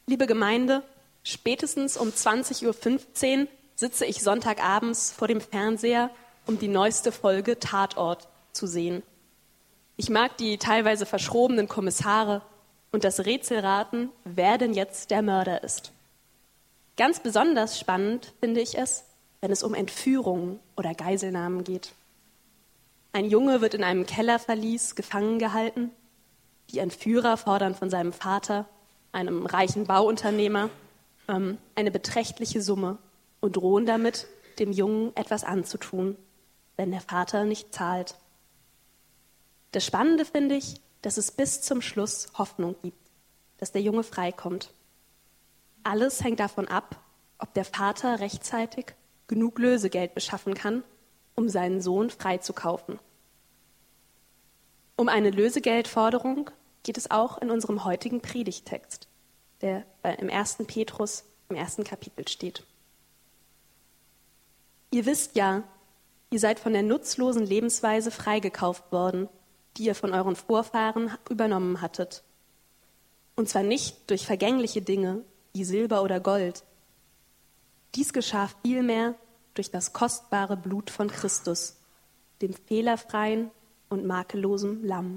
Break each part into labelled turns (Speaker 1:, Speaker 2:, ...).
Speaker 1: Liebe Gemeinde, spätestens um 20:15 Uhr sitze ich Sonntagabends vor dem Fernseher, um die neueste Folge Tatort zu sehen. Ich mag die teilweise verschrobenen Kommissare und das Rätselraten, wer denn jetzt der Mörder ist. Ganz besonders spannend finde ich es, wenn es um Entführungen oder Geiselnahmen geht. Ein Junge wird in einem Kellerverlies gefangen gehalten. Die Entführer fordern von seinem Vater, einem reichen Bauunternehmer, eine beträchtliche Summe und drohen damit, dem Jungen etwas anzutun, wenn der Vater nicht zahlt. Das Spannende finde ich, dass es bis zum Schluss Hoffnung gibt, dass der Junge freikommt. Alles hängt davon ab, ob der Vater rechtzeitig genug Lösegeld beschaffen kann, um seinen Sohn freizukaufen. Um eine Lösegeldforderung geht es auch in unserem heutigen Predigttext, der im 1. Petrus im 1. Kapitel steht. Ihr wisst ja, ihr seid von der nutzlosen Lebensweise freigekauft worden, die ihr von euren Vorfahren übernommen hattet. Und zwar nicht durch vergängliche Dinge wie Silber oder Gold. Dies geschah vielmehr durch das kostbare Blut von Christus, dem fehlerfreien und makellosen Lamm.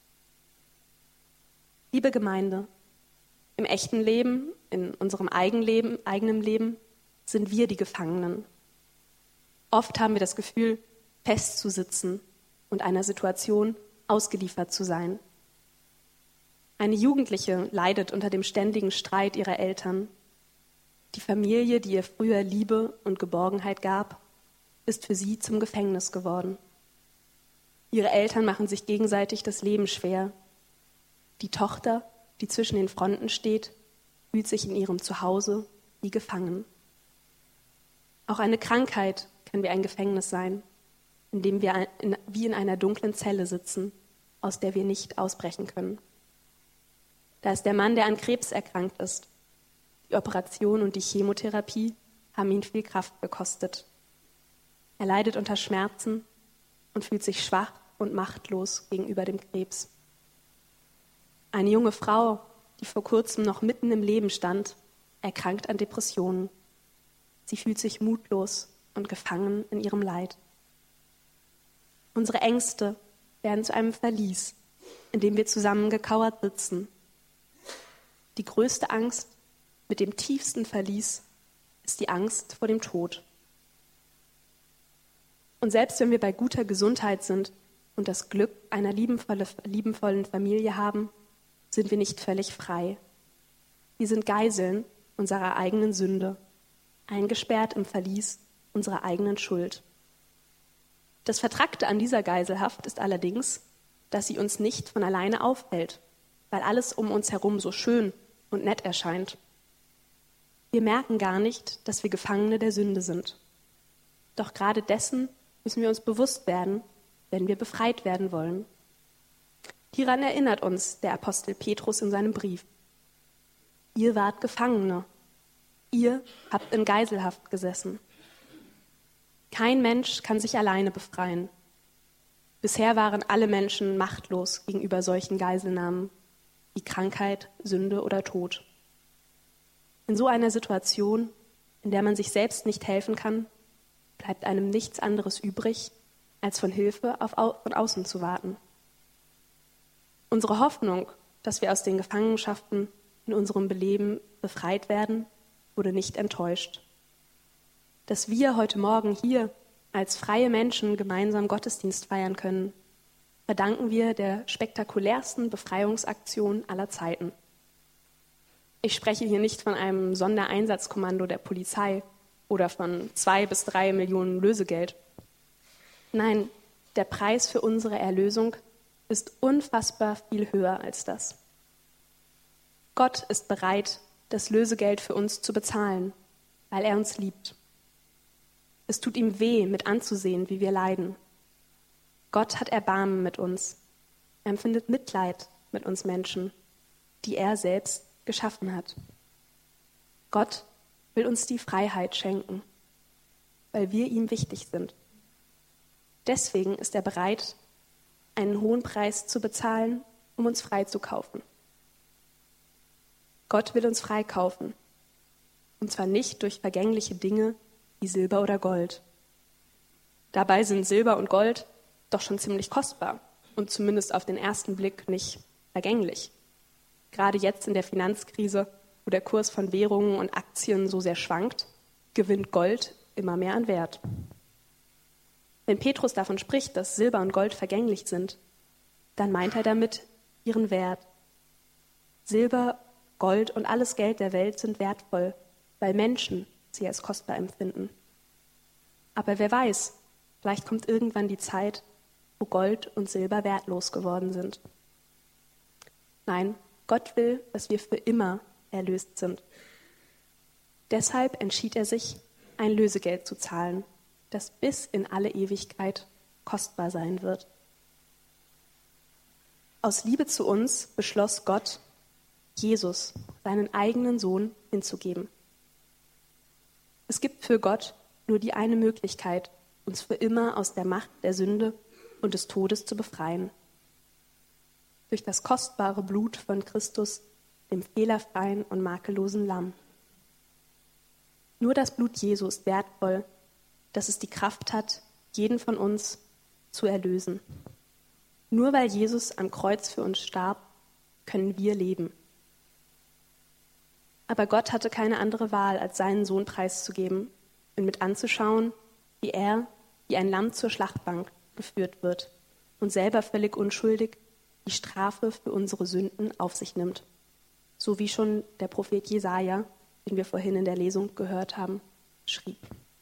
Speaker 1: Liebe Gemeinde, im echten Leben, in unserem eigenen Leben, sind wir die Gefangenen. Oft haben wir das Gefühl, festzusitzen und einer Situation ausgeliefert zu sein. Eine Jugendliche leidet unter dem ständigen Streit ihrer Eltern. Die Familie, die ihr früher Liebe und Geborgenheit gab, ist für sie zum Gefängnis geworden. Ihre Eltern machen sich gegenseitig das Leben schwer. Die Tochter, die zwischen den Fronten steht, fühlt sich in ihrem Zuhause wie gefangen. Auch eine Krankheit kann wie ein Gefängnis sein, in dem wir wie in einer dunklen Zelle sitzen, aus der wir nicht ausbrechen können. Da ist der Mann, der an Krebs erkrankt ist. Die Operation und die Chemotherapie haben ihn viel Kraft gekostet. Er leidet unter Schmerzen und fühlt sich schwach und machtlos gegenüber dem Krebs. Eine junge Frau, die vor kurzem noch mitten im Leben stand, erkrankt an Depressionen. Sie fühlt sich mutlos und gefangen in ihrem Leid. Unsere Ängste werden zu einem Verlies, in dem wir zusammengekauert sitzen. Die größte Angst mit dem tiefsten Verlies ist die Angst vor dem Tod. Und selbst wenn wir bei guter Gesundheit sind und das Glück einer liebenvollen Familie haben, sind wir nicht völlig frei. Wir sind Geiseln unserer eigenen Sünde, eingesperrt im Verlies unserer eigenen Schuld. Das Vertrackte an dieser Geiselhaft ist allerdings, dass sie uns nicht von alleine auffällt, weil alles um uns herum so schön und nett erscheint. Wir merken gar nicht, dass wir Gefangene der Sünde sind. Doch gerade dessen müssen wir uns bewusst werden, wenn wir befreit werden wollen. Hieran erinnert uns der Apostel Petrus in seinem Brief. Ihr wart Gefangene. Ihr habt in Geiselhaft gesessen. Kein Mensch kann sich alleine befreien. Bisher waren alle Menschen machtlos gegenüber solchen Geiselnahmen wie Krankheit, Sünde oder Tod. In so einer Situation, in der man sich selbst nicht helfen kann, bleibt einem nichts anderes übrig, als von Hilfe von außen zu warten. Unsere Hoffnung, dass wir aus den Gefangenschaften in unserem Leben befreit werden, wurde nicht enttäuscht. Dass wir heute Morgen hier als freie Menschen gemeinsam Gottesdienst feiern können, verdanken wir der spektakulärsten Befreiungsaktion aller Zeiten. Ich spreche hier nicht von einem Sondereinsatzkommando der Polizei oder von 2 bis 3 Millionen Lösegeld. Nein, der Preis für unsere Erlösung ist unfassbar viel höher als das. Gott ist bereit, das Lösegeld für uns zu bezahlen, weil er uns liebt. Es tut ihm weh, mit anzusehen, wie wir leiden. Gott hat Erbarmen mit uns. Er empfindet Mitleid mit uns Menschen, die er selbst geschaffen hat. Gott will uns die Freiheit schenken, weil wir ihm wichtig sind. Deswegen ist er bereit, einen hohen Preis zu bezahlen, um uns freizukaufen. Gott will uns freikaufen. Und zwar nicht durch vergängliche Dinge wie Silber oder Gold. Dabei sind Silber und Gold doch schon ziemlich kostbar und zumindest auf den ersten Blick nicht vergänglich. Gerade jetzt in der Finanzkrise, wo der Kurs von Währungen und Aktien so sehr schwankt, gewinnt Gold immer mehr an Wert. Wenn Petrus davon spricht, dass Silber und Gold vergänglich sind, dann meint er damit ihren Wert. Silber, Gold und alles Geld der Welt sind wertvoll, weil Menschen sie als kostbar empfinden. Aber wer weiß, vielleicht kommt irgendwann die Zeit, wo Gold und Silber wertlos geworden sind. Nein, Gott will, dass wir für immer erlöst sind. Deshalb entschied er sich, ein Lösegeld zu zahlen, das bis in alle Ewigkeit kostbar sein wird. Aus Liebe zu uns beschloss Gott, Jesus, seinen eigenen Sohn, hinzugeben. Es gibt für Gott nur die eine Möglichkeit, uns für immer aus der Macht der Sünde und des Todes zu befreien. Durch das kostbare Blut von Christus, dem fehlerfreien und makellosen Lamm. Nur das Blut Jesu ist wertvoll, dass es die Kraft hat, jeden von uns zu erlösen. Nur weil Jesus am Kreuz für uns starb, können wir leben. Aber Gott hatte keine andere Wahl, als seinen Sohn preiszugeben und mit anzuschauen, wie er, wie ein Lamm zur Schlachtbank geführt wird und selber völlig unschuldig die Strafe für unsere Sünden auf sich nimmt. So wie schon der Prophet Jesaja, den wir vorhin in der Lesung gehört haben, schrieb.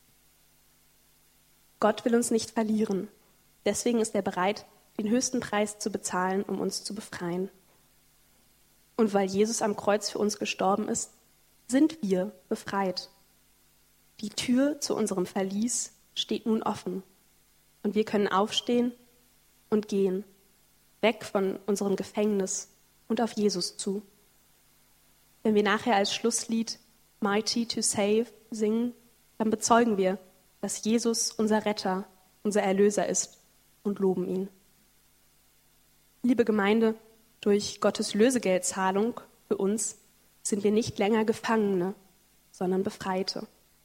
Speaker 1: Gott will uns nicht verlieren. Deswegen ist er bereit, den höchsten Preis zu bezahlen, um uns zu befreien. Und weil Jesus am Kreuz für uns gestorben ist, sind wir befreit. Die Tür zu unserem Verlies steht nun offen und wir können aufstehen und gehen, weg von unserem Gefängnis und auf Jesus zu. Wenn wir nachher als Schlusslied Mighty to Save singen, dann bezeugen wir, dass Jesus unser Retter, unser Erlöser ist und loben ihn. Liebe Gemeinde, durch Gottes Lösegeldzahlung für uns sind wir nicht länger Gefangene, sondern Befreite.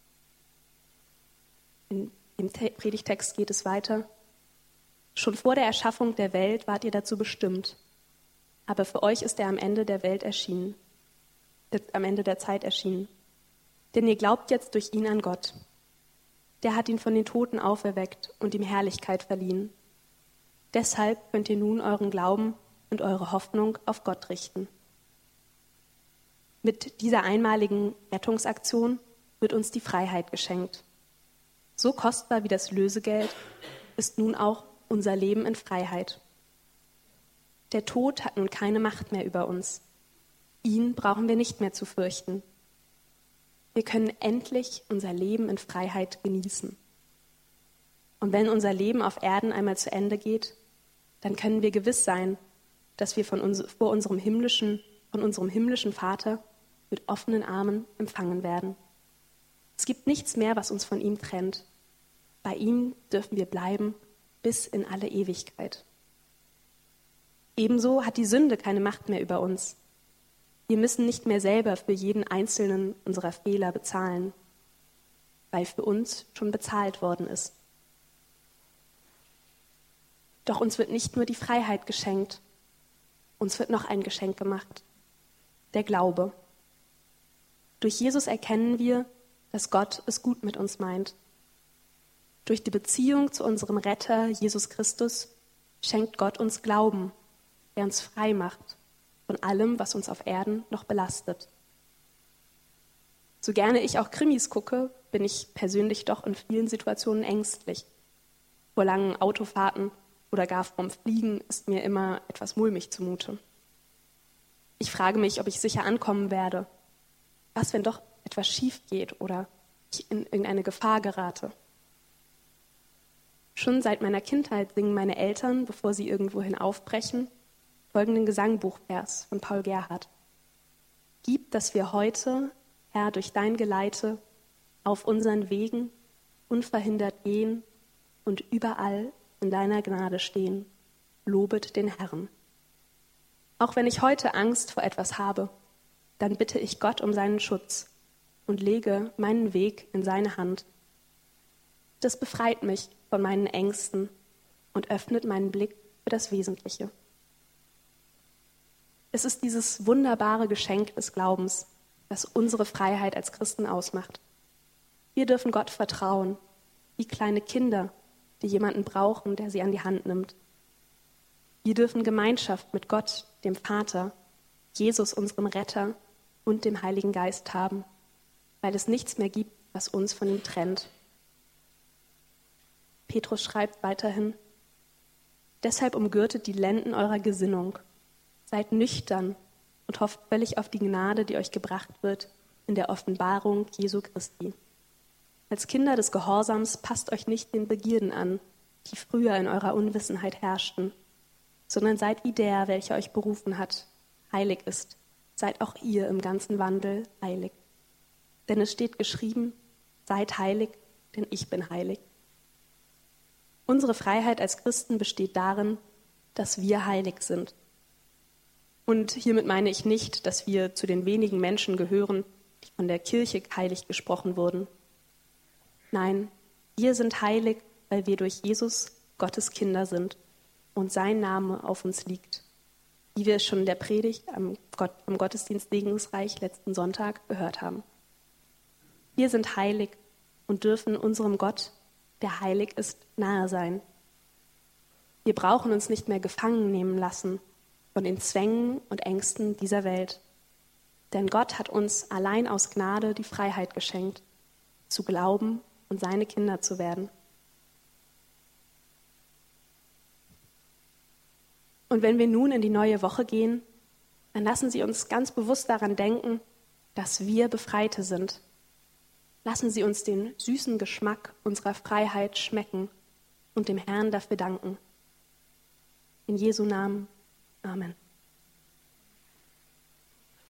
Speaker 1: Im Predigtext geht es weiter. Schon vor der Erschaffung der Welt wart ihr dazu bestimmt, aber für euch ist er am Ende der Welt erschienen, am Ende der Zeit erschienen. Denn ihr glaubt jetzt durch ihn an Gott. Der hat ihn von den Toten auferweckt und ihm Herrlichkeit verliehen. Deshalb könnt ihr nun euren Glauben und eure Hoffnung auf Gott richten. Mit dieser einmaligen Rettungsaktion wird uns die Freiheit geschenkt. So kostbar wie das Lösegeld ist nun auch unser Leben in Freiheit. Der Tod hat nun keine Macht mehr über uns. Ihn brauchen wir nicht mehr zu fürchten. Wir können endlich unser Leben in Freiheit genießen. Und wenn unser Leben auf Erden einmal zu Ende geht, dann können wir gewiss sein, dass wir von unserem himmlischen Vater mit offenen Armen empfangen werden. Es gibt nichts mehr, was uns von ihm trennt. Bei ihm dürfen wir bleiben bis in alle Ewigkeit. Ebenso hat die Sünde keine Macht mehr über uns. Wir müssen nicht mehr selber für jeden einzelnen unserer Fehler bezahlen, weil für uns schon bezahlt worden ist. Doch uns wird nicht nur die Freiheit geschenkt, uns wird noch ein Geschenk gemacht, der Glaube. Durch Jesus erkennen wir, dass Gott es gut mit uns meint. Durch die Beziehung zu unserem Retter Jesus Christus schenkt Gott uns Glauben, der uns frei macht von allem, was uns auf Erden noch belastet. So gerne ich auch Krimis gucke, bin ich persönlich doch in vielen Situationen ängstlich. Vor langen Autofahrten oder gar vorm Fliegen ist mir immer etwas mulmig zumute. Ich frage mich, ob ich sicher ankommen werde. Was, wenn doch etwas schief geht oder ich in irgendeine Gefahr gerate? Schon seit meiner Kindheit singen meine Eltern, bevor sie irgendwohin aufbrechen, folgenden Gesangbuchvers von Paul Gerhardt. Gib, dass wir heute, Herr, durch dein Geleite auf unseren Wegen unverhindert gehen und überall in deiner Gnade stehen. Lobet den Herrn. Auch wenn ich heute Angst vor etwas habe, dann bitte ich Gott um seinen Schutz und lege meinen Weg in seine Hand. Das befreit mich von meinen Ängsten und öffnet meinen Blick für das Wesentliche. Es ist dieses wunderbare Geschenk des Glaubens, das unsere Freiheit als Christen ausmacht. Wir dürfen Gott vertrauen, wie kleine Kinder, die jemanden brauchen, der sie an die Hand nimmt. Wir dürfen Gemeinschaft mit Gott, dem Vater, Jesus, unserem Retter und dem Heiligen Geist haben, weil es nichts mehr gibt, was uns von ihm trennt. Petrus schreibt weiterhin: Deshalb umgürtet die Lenden eurer Gesinnung, seid nüchtern und hofft völlig auf die Gnade, die euch gebracht wird in der Offenbarung Jesu Christi. Als Kinder des Gehorsams passt euch nicht den Begierden an, die früher in eurer Unwissenheit herrschten, sondern seid wie der, welcher euch berufen hat, heilig ist. Seid auch ihr im ganzen Wandel heilig. Denn es steht geschrieben, seid heilig, denn ich bin heilig. Unsere Freiheit als Christen besteht darin, dass wir heilig sind. Und hiermit meine ich nicht, dass wir zu den wenigen Menschen gehören, die von der Kirche heilig gesprochen wurden. Nein, wir sind heilig, weil wir durch Jesus Gottes Kinder sind und sein Name auf uns liegt, wie wir es schon in der Predigt am Gottesdienst Segensreich letzten Sonntag gehört haben. Wir sind heilig und dürfen unserem Gott, der heilig ist, nahe sein. Wir brauchen uns nicht mehr gefangen nehmen lassen von den Zwängen und Ängsten dieser Welt. Denn Gott hat uns allein aus Gnade die Freiheit geschenkt, zu glauben und seine Kinder zu werden. Und wenn wir nun in die neue Woche gehen, dann lassen Sie uns ganz bewusst daran denken, dass wir Befreite sind. Lassen Sie uns den süßen Geschmack unserer Freiheit schmecken und dem Herrn dafür danken. In Jesu Namen. Amen.